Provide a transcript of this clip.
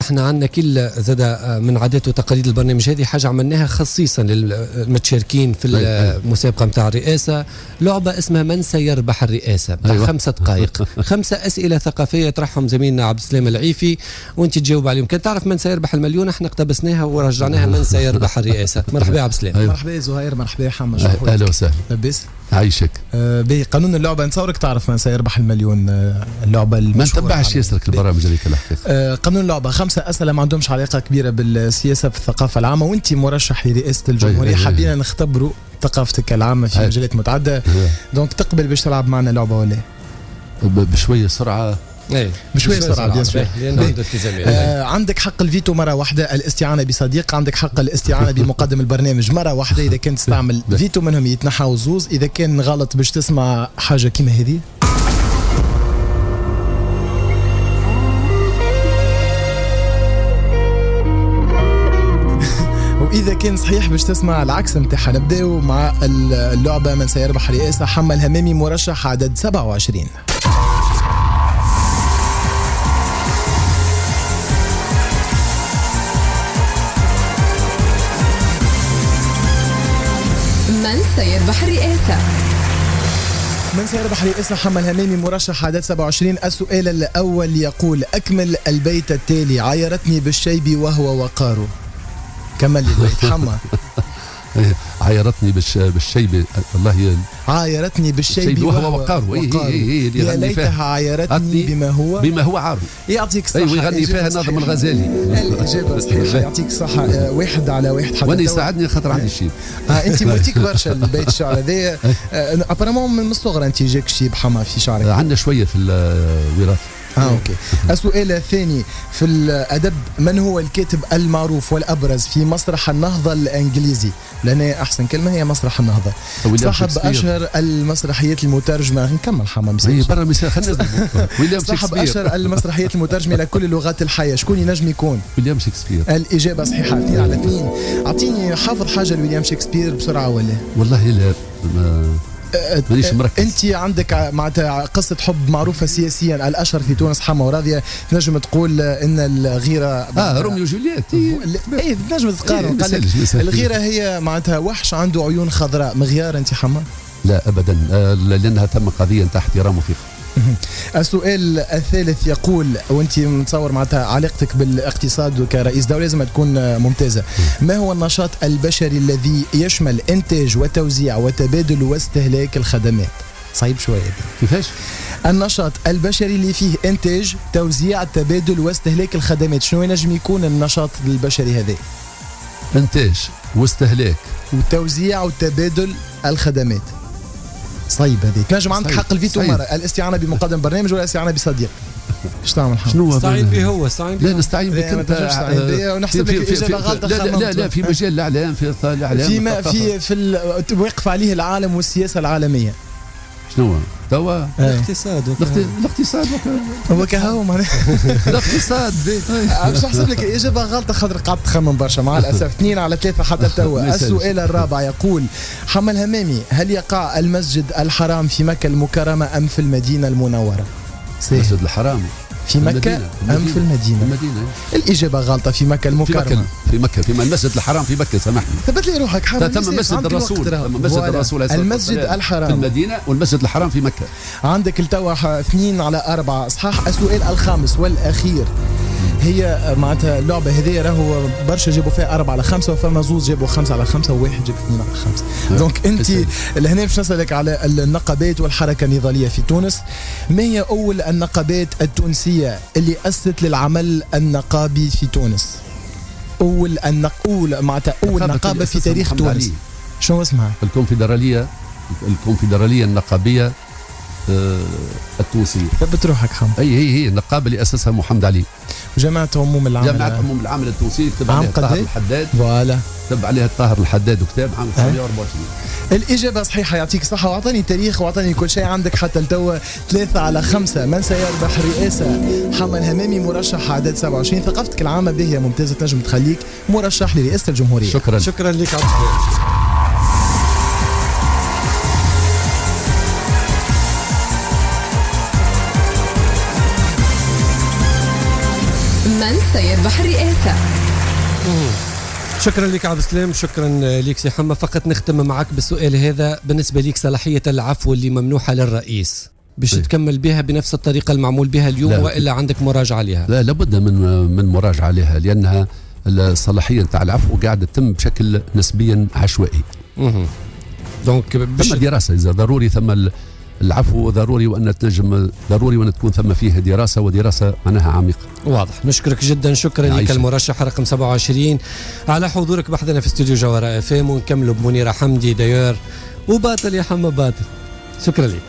احنا عندنا كل زاد من عادات وتقاليد البرنامج، هذه حاجة عملناها خصيصا للمتشاركين في المسابقة متاع الرئاسة، لعبة اسمها من سيربح الرئاسة بتاع 5 دقائق 5 أسئلة ثقافية يطرحهم زميلنا عبد السلام العيفي وانت تجاوب عليهم. كان تعرف من سيربح المليون؟ احنا اقتبسناها ورجعناها من سيربح الرئاسة. مرحبا عبد السلام. مرحبا زهير، مرحبا حمد. اهلا وسهلا. لبس عايشك. بقانون اللعبة نتصورك تعرف من سيربح المليون، اللعبة ما نتبعش ياسرك البرامج هذيك الحقيقة. قانون اللعبة 5 أسئلة ما عندهمش علاقة كبيرة بالسياسة في الثقافة العامة، وانت مرشح لرئاسة الجمهورية، حابين نختبروا ثقافتك العامة في مجالات متعددة. دونك تقبل باش تلعب معنا لعبة ولا بشوية سرعة؟ بشوية سرعة عندك حق الفيتو مرة واحدة، الاستعانة بصديق، عندك حق الاستعانة بمقدم البرنامج مرة واحدة، إذا كنت تستعمل فيتو منهم يتنحاو زوز، إذا كان غلط باش تسمع حاجة كيما هذه. وإذا كان صحيح باش تسمع العكس متاعها. نبداو مع اللعبة من سيربح الرئاسة. حمل همامي مرشح عدد 27. من سيربح الرئاسة؟ من سيربح الرئاسة حمل همامي مرشح عدد 27. السؤال الأول يقول: أكمل البيت التالي: عايرتني بالشيب وهو وقاره. كمل البيت حما. عايرتني بالشيب، والله عايرتني بالشيب وهو وقاره. يا ليتها عايرتني بما هو عاره. يعطيك الصحة. ويغني فيها ناظم الغزالي. الإجابة صحيحة، يعطيك الصحة. 1-1 حتى وانا يساعدني خاطر عندي الشيب. انت موتيك برشا البيت الشعر هذا. ابارامون من الصغر انت جاك شيب حما في شعرك. عندنا شوية في الوراثة. اوكي. السؤال الثاني في الادب: من هو الكاتب المعروف والابرز في مسرح النهضه الانجليزي؟ لان احسن كلمه هي مسرح النهضه. صاحب اشهر المسرحيات المترجمه. نكمل حمام برا مثال. خلينا صاحب اشهر المسرحيات المترجمه الى كل اللغات الحيه. شكون ينجم يكون؟ ويليام شكسبير. الاجابه صحيحه. 2-2. اعطيني حافظ حاجه لويليام شكسبير بسرعه ولا؟ والله لا مانيش مركز. انت عندك معناتها قصه حب معروفه سياسيا الاشهر في تونس حما وراضيه، تنجم تقول ان الغيره روميو وجولييت. ايه تنجم تقارن. الغيره هي معناتها وحش عنده عيون خضراء. مغيار انت حما؟ لا ابدا، لانها تم قضيه تحت احترام وفقه. السؤال الثالث يقول، وانت متصور معناتها علاقتك بالاقتصاد كرئيس دولة لازم تكون ممتازة: ما هو النشاط البشري الذي يشمل إنتاج وتوزيع وتبادل واستهلاك الخدمات؟ صعيب شوية. كيفاش؟ النشاط البشري اللي فيه إنتاج، توزيع، تبادل واستهلاك الخدمات. شنو ينجم يكون النشاط البشري هذا؟ إنتاج واستهلاك وتوزيع وتبادل الخدمات. صعيب هذه. تنجم عندك حق الفيتو مرة: الاستعانة بمقدم برنامج ولا الاستعانة بصديق. ايش تعمل حمد؟ شنو استعين به هو؟ استعين به. لا نستعين بك انت. ونحسب لك الاجابه غلطه. لا في مجال الاعلام، في الاعلام في واقف عليه العالم والسياسه العالميه. شنو توا؟ الاقتصاد هو كهو معناها الاقتصاد. باش نحسب لك الاجابه غلطه خاطر قعدت تخمم برشا مع الاسف. 2-3 حتى توا. السؤال الرابع يقول: حمل همامي: هل يقع المسجد الحرام في مكة المكرمة ام في المدينة المنورة؟ المسجد الحرام في مكة أم في المدينة؟ الإجابة غلطة. في مكة المكرمة. في المسجد الحرام في مكة. سامحني، ثبت لي روحك حرام. تم مسجد الرسول. المسجد الحرام في المدينة والمسجد الحرام في مكة. عندك التوا 2-4 صحاح. السؤال الخامس والأخير: هي معناتها اللعبة هذه راهو برشا جابوا فيها 4-5 وفما زوز جابوا 5-5 وواحد جاب 2-5. دونك انت لهنا باش نسألك على النقابات والحركة النضالية في تونس. ما هي أول النقابات التونسية اللي أسست للعمل النقابي في تونس؟ أول نقابة في تاريخ تونس. شنو اسمها؟ الكونفدرالية النقابية التونسية. ثبت روحك حمد. هي النقابة اللي أسسها محمد علي. جماعة عموم العمل التونسية. كتب عليها الطاهر الحداد. كتب عليها الطاهر الحداد وكتاب عام 1924. الإجابة صحيحة. يعطيك الصحة. وأعطاني تاريخ وأعطاني كل شيء. عندك حتى التوا 3-5. من سيربح الرئاسة؟ حمل همامي مرشح عدد 27. ثقافتك العامة باهية ممتازة، تنجم تخليك مرشح لرئاسة الجمهورية. شكرا لك عبد السلام. من سيربح يربح الرئاسة. شكرا لك عبد السلام، شكرا لك سي حمى. فقط نختم معك بالسؤال هذا، بالنسبة لك صلاحية العفو اللي ممنوحة للرئيس باش تكمل بها بنفس الطريقة المعمول بها اليوم وإلا عندك مراجعة عليها؟ لا، لابد من مراجعة عليها، لأنها الصلاحية نتاع العفو قاعدة تتم بشكل نسبيا عشوائي. دونك ثم دراسة إذا ضروري ثم العفو ضروري، وأن تنجم ضروري وأن تكون ثم فيه دراسة، ودراسة معناها عميقة. واضح. نشكرك جدا، شكرا لك المرشح رقم 27 على حضورك بحثنا في استوديو جوهرة FM. ونكملوا بمنيرة حمدي داير وباطل يا حمى باطل. شكرا لك.